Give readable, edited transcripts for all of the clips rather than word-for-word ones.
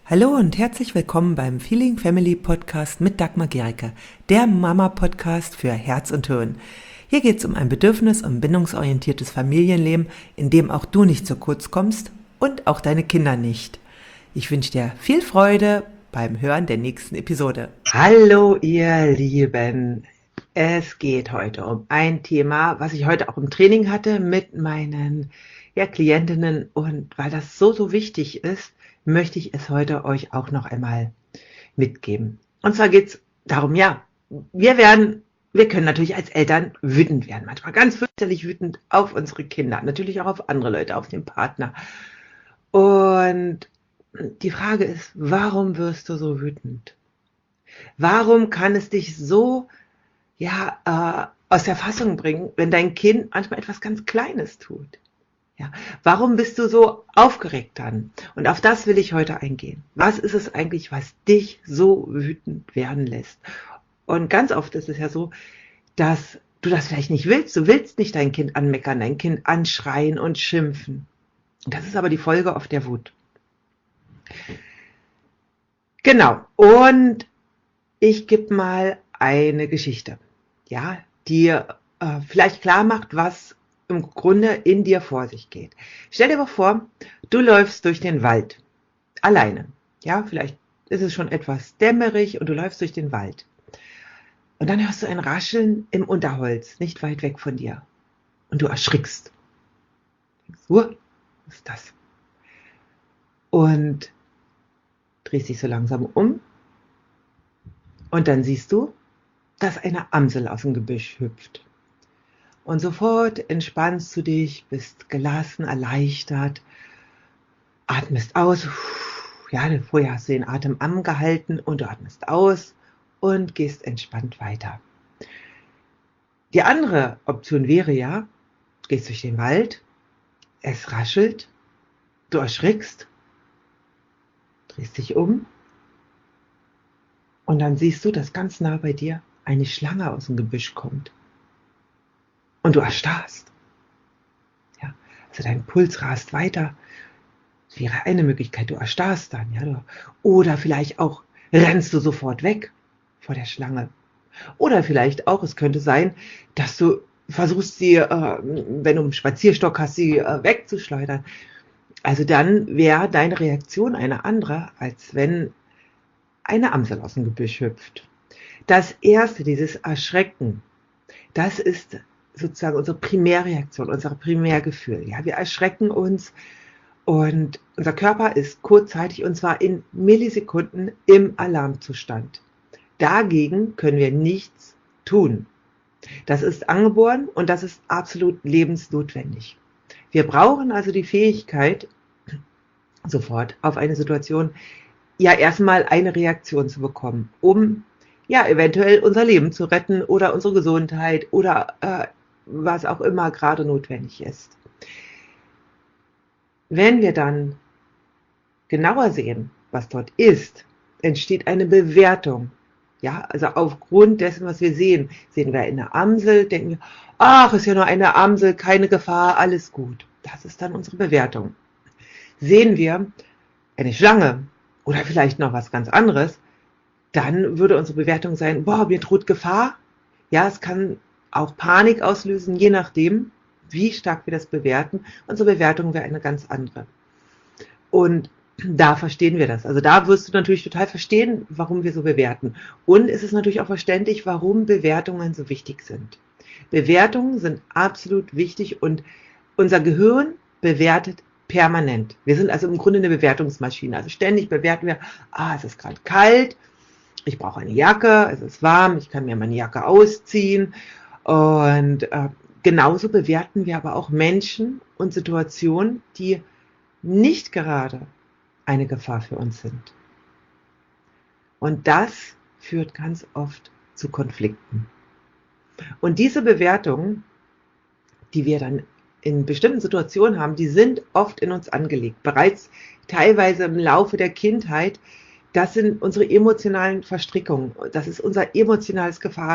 Hallo und herzlich willkommen beim Feeling Family Podcast mit Dagmar Gericke, der Mama-Podcast für Herz und Hirn. Hier geht es um ein bedürfnis- und bindungsorientiertes Familienleben, in dem auch du nicht zu kurz kommst und auch deine Kinder nicht. Ich wünsche dir viel Freude beim Hören der nächsten Episode. Hallo ihr Lieben, es geht heute um ein Thema, was ich heute auch im Training hatte mit meinen Klientinnen, und weil das so wichtig ist, möchte ich es heute euch auch noch einmal mitgeben. Und zwar geht es darum, wir können natürlich als Eltern wütend werden, manchmal ganz fürchterlich wütend auf unsere Kinder, natürlich auch auf andere Leute, auf den Partner. Und die Frage ist, warum wirst du so wütend? Warum kann es dich so aus der Fassung bringen, wenn dein Kind manchmal etwas ganz Kleines tut? Ja, warum bist du so aufgeregt dann? Und auf das will ich heute eingehen. Was ist es eigentlich, was dich so wütend werden lässt? Und ganz oft ist es ja so, dass du das vielleicht nicht willst. Du willst nicht dein Kind anmeckern, dein Kind anschreien und schimpfen. Und das ist aber die Folge oft der Wut. Genau. Und ich gebe mal eine Geschichte, die vielleicht klar macht, was im Grunde in dir vor sich geht. Stell dir mal vor, du läufst durch den Wald, alleine. Ja, vielleicht ist es schon etwas dämmerig und du läufst durch den Wald. Und dann hörst du ein Rascheln im Unterholz, nicht weit weg von dir. Und du erschrickst. Was ist das? Und drehst dich so langsam um. Und dann siehst du, dass eine Amsel aus dem Gebüsch hüpft. Und sofort entspannst du dich, bist gelassen, erleichtert, atmest aus. Vorher hast du den Atem angehalten und du atmest aus und gehst entspannt weiter. Die andere Option wäre du gehst durch den Wald, es raschelt, du erschrickst, drehst dich um und dann siehst du, dass ganz nah bei dir eine Schlange aus dem Gebüsch kommt. Und du erstarrst. Ja, also dein Puls rast weiter. Das wäre eine Möglichkeit, du erstarrst dann. Oder vielleicht auch rennst du sofort weg vor der Schlange. Oder vielleicht auch, es könnte sein, dass du versuchst, sie, wenn du einen Spazierstock hast, sie wegzuschleudern. Also dann wäre deine Reaktion eine andere, als wenn eine Amsel aus dem Gebüsch hüpft. Das erste, dieses Erschrecken, das ist sozusagen unsere Primärreaktion, unser Primärgefühl. Ja, wir erschrecken uns und unser Körper ist kurzzeitig, und zwar in Millisekunden, im Alarmzustand. Dagegen können wir nichts tun. Das ist angeboren und das ist absolut lebensnotwendig. Wir brauchen also die Fähigkeit, sofort auf eine Situation erstmal eine Reaktion zu bekommen, um eventuell unser Leben zu retten oder unsere Gesundheit oder was auch immer gerade notwendig ist. Wenn wir dann genauer sehen, was dort ist, entsteht eine Bewertung. Ja, also aufgrund dessen, was wir sehen, sehen wir eine Amsel, denken wir, ach, ist ja nur eine Amsel, keine Gefahr, alles gut. Das ist dann unsere Bewertung. Sehen wir eine Schlange oder vielleicht noch was ganz anderes, dann würde unsere Bewertung sein, mir droht Gefahr. Ja, es kann auch Panik auslösen, je nachdem, wie stark wir das bewerten. Unsere Bewertung wäre eine ganz andere. Und da verstehen wir das. Also da wirst du natürlich total verstehen, warum wir so bewerten. Und es ist natürlich auch verständlich, warum Bewertungen so wichtig sind. Bewertungen sind absolut wichtig und unser Gehirn bewertet permanent. Wir sind also im Grunde eine Bewertungsmaschine. Also ständig bewerten wir, es ist gerade kalt, ich brauche eine Jacke, es ist warm, ich kann mir meine Jacke ausziehen. Und genauso bewerten wir aber auch Menschen und Situationen, die nicht gerade eine Gefahr für uns sind. Und das führt ganz oft zu Konflikten. Und diese Bewertungen, die wir dann in bestimmten Situationen haben, die sind oft in uns angelegt. Bereits teilweise im Laufe der Kindheit. Das sind unsere emotionalen Verstrickungen. Das ist unser emotionales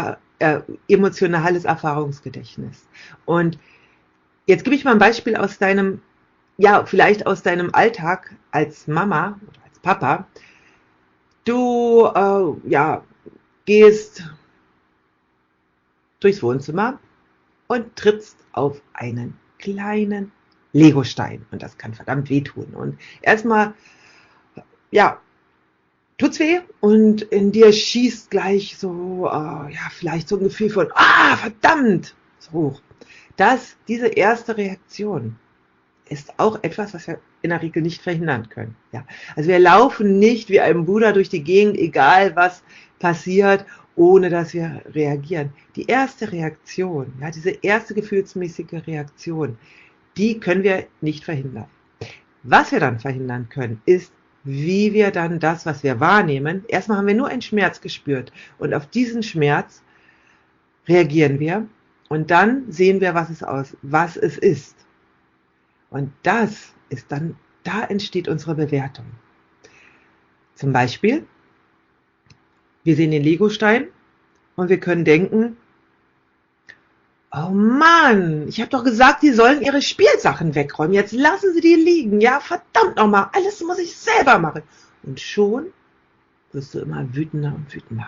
Erfahrungsgedächtnis. Und jetzt gebe ich mal ein Beispiel aus deinem, vielleicht aus deinem Alltag als Mama oder als Papa, du gehst durchs Wohnzimmer und trittst auf einen kleinen Legostein. Und das kann verdammt wehtun. Und erstmal, ja, tut's weh und in dir schießt gleich so, vielleicht so ein Gefühl von, verdammt, so hoch. Diese erste Reaktion ist auch etwas, was wir in der Regel nicht verhindern können. Ja? Also wir laufen nicht wie ein Buddha durch die Gegend, egal was passiert, ohne dass wir reagieren. Die erste Reaktion, ja, diese erste gefühlsmäßige Reaktion, die können wir nicht verhindern. Was wir dann verhindern können, ist, wie wir dann das, was wir wahrnehmen, erstmal haben wir nur einen Schmerz gespürt und auf diesen Schmerz reagieren wir und dann sehen wir, was es ist. Und das ist dann, da entsteht unsere Bewertung. Zum Beispiel, wir sehen den Legostein und wir können denken, oh Mann, ich habe doch gesagt, die sollen ihre Spielsachen wegräumen. Jetzt lassen sie die liegen. Ja, verdammt nochmal, alles muss ich selber machen. Und schon wirst du immer wütender und wütender.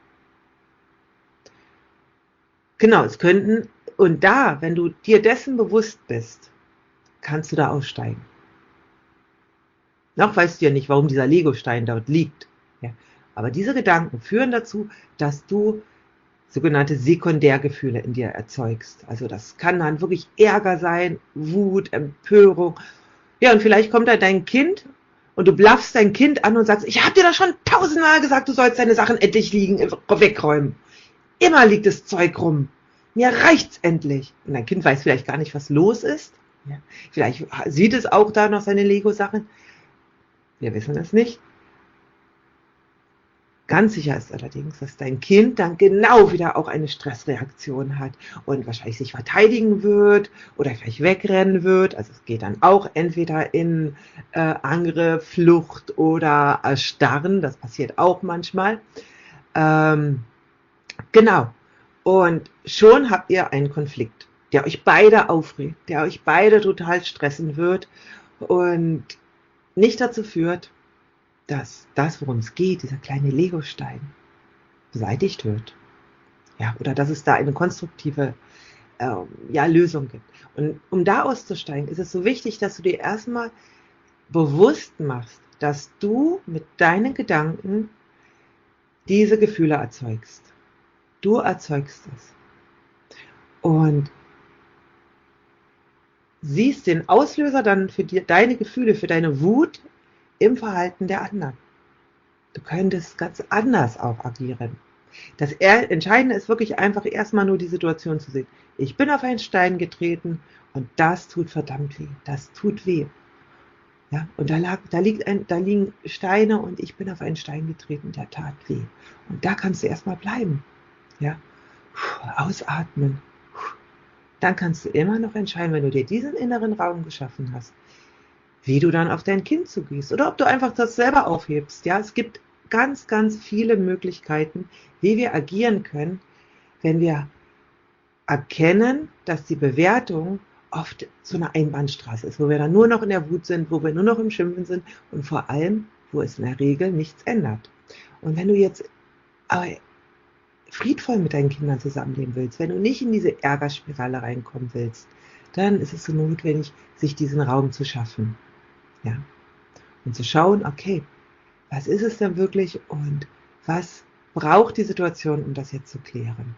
Genau, wenn du dir dessen bewusst bist, kannst du da aussteigen. Noch weißt du ja nicht, warum dieser Legostein dort liegt. Ja, aber diese Gedanken führen dazu, dass du sogenannte Sekundärgefühle in dir erzeugst. Also das kann dann wirklich Ärger sein, Wut, Empörung. Ja, und vielleicht kommt da dein Kind und du blaffst dein Kind an und sagst, ich habe dir doch schon 1000-mal gesagt, du sollst deine Sachen endlich wegräumen. Immer liegt das Zeug rum. Mir reicht's endlich. Und dein Kind weiß vielleicht gar nicht, was los ist. Ja, vielleicht sieht es auch da noch seine Lego-Sachen. Wir wissen es nicht. Ganz sicher ist allerdings, dass dein Kind dann genau wieder auch eine Stressreaktion hat und wahrscheinlich sich verteidigen wird oder gleich wegrennen wird. Also es geht dann auch entweder in Angriff, Flucht oder Erstarren. Das passiert auch manchmal. Genau. Und schon habt ihr einen Konflikt, der euch beide aufregt, der euch beide total stressen wird und nicht dazu führt, dass das, worum es geht, dieser kleine Legostein, beseitigt wird. Ja, oder dass es da eine konstruktive Lösung gibt. Und um da auszusteigen, ist es so wichtig, dass du dir erstmal bewusst machst, dass du mit deinen Gedanken diese Gefühle erzeugst. Du erzeugst es. Und siehst den Auslöser dann für deine Gefühle, für deine Wut im Verhalten der anderen. Du könntest ganz anders auch agieren. Das Entscheidende ist wirklich einfach erstmal nur die Situation zu sehen. Ich bin auf einen Stein getreten und das tut verdammt weh. Das tut weh. Ja, und da liegen Steine und ich bin auf einen Stein getreten, der tat weh. Und da kannst du erstmal bleiben. Ja, ausatmen. Dann kannst du immer noch entscheiden, wenn du dir diesen inneren Raum geschaffen hast, wie du dann auf dein Kind zugehst oder ob du einfach das selber aufhebst. Ja, es gibt ganz, ganz viele Möglichkeiten, wie wir agieren können, wenn wir erkennen, dass die Bewertung oft so eine Einbahnstraße ist, wo wir dann nur noch in der Wut sind, wo wir nur noch im Schimpfen sind und vor allem, wo es in der Regel nichts ändert. Und wenn du jetzt friedvoll mit deinen Kindern zusammenleben willst, wenn du nicht in diese Ärgerspirale reinkommen willst, dann ist es so notwendig, sich diesen Raum zu schaffen. Ja. Und zu schauen, okay, was ist es denn wirklich und was braucht die Situation, um das jetzt zu klären?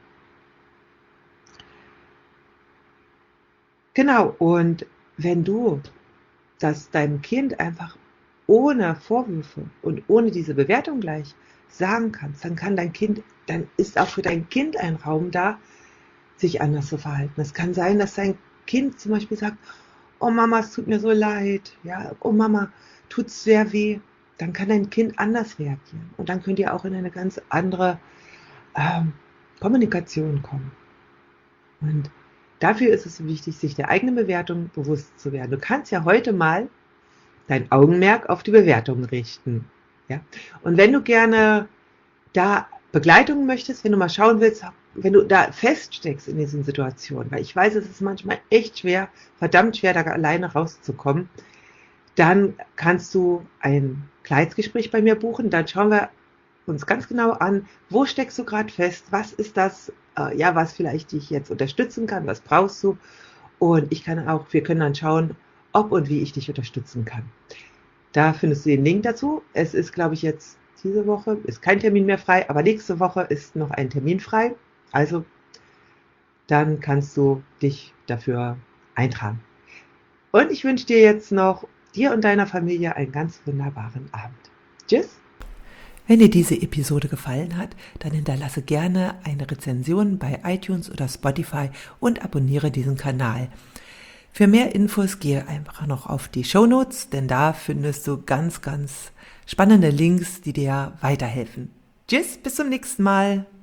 Genau, und wenn du das deinem Kind einfach ohne Vorwürfe und ohne diese Bewertung gleich sagen kannst, dann ist auch für dein Kind ein Raum da, sich anders zu verhalten. Es kann sein, dass dein Kind zum Beispiel sagt, oh Mama, es tut mir so leid, ja, oh Mama, tut's sehr weh, dann kann dein Kind anders reagieren und dann könnt ihr auch in eine ganz andere Kommunikation kommen. Und dafür ist es so wichtig, sich der eigenen Bewertung bewusst zu werden. Du kannst ja heute mal dein Augenmerk auf die Bewertung richten. Ja? Und wenn du gerne da Begleitung möchtest, wenn du mal schauen willst, wenn du da feststeckst in diesen Situationen, weil ich weiß, es ist manchmal echt schwer, verdammt schwer, da alleine rauszukommen, dann kannst du ein Kleidgespräch bei mir buchen. Dann schauen wir uns ganz genau an, wo steckst du gerade fest, was ist das, was vielleicht dich jetzt unterstützen kann, was brauchst du. Und wir können dann schauen, ob und wie ich dich unterstützen kann. Da findest du den Link dazu. Es ist, glaube ich, jetzt diese Woche, ist kein Termin mehr frei, aber nächste Woche ist noch ein Termin frei. Also dann kannst du dich dafür eintragen. Und ich wünsche dir jetzt noch, dir und deiner Familie einen ganz wunderbaren Abend. Tschüss! Wenn dir diese Episode gefallen hat, dann hinterlasse gerne eine Rezension bei iTunes oder Spotify und abonniere diesen Kanal. Für mehr Infos gehe einfach noch auf die Shownotes, denn da findest du ganz, ganz spannende Links, die dir weiterhelfen. Tschüss, bis zum nächsten Mal.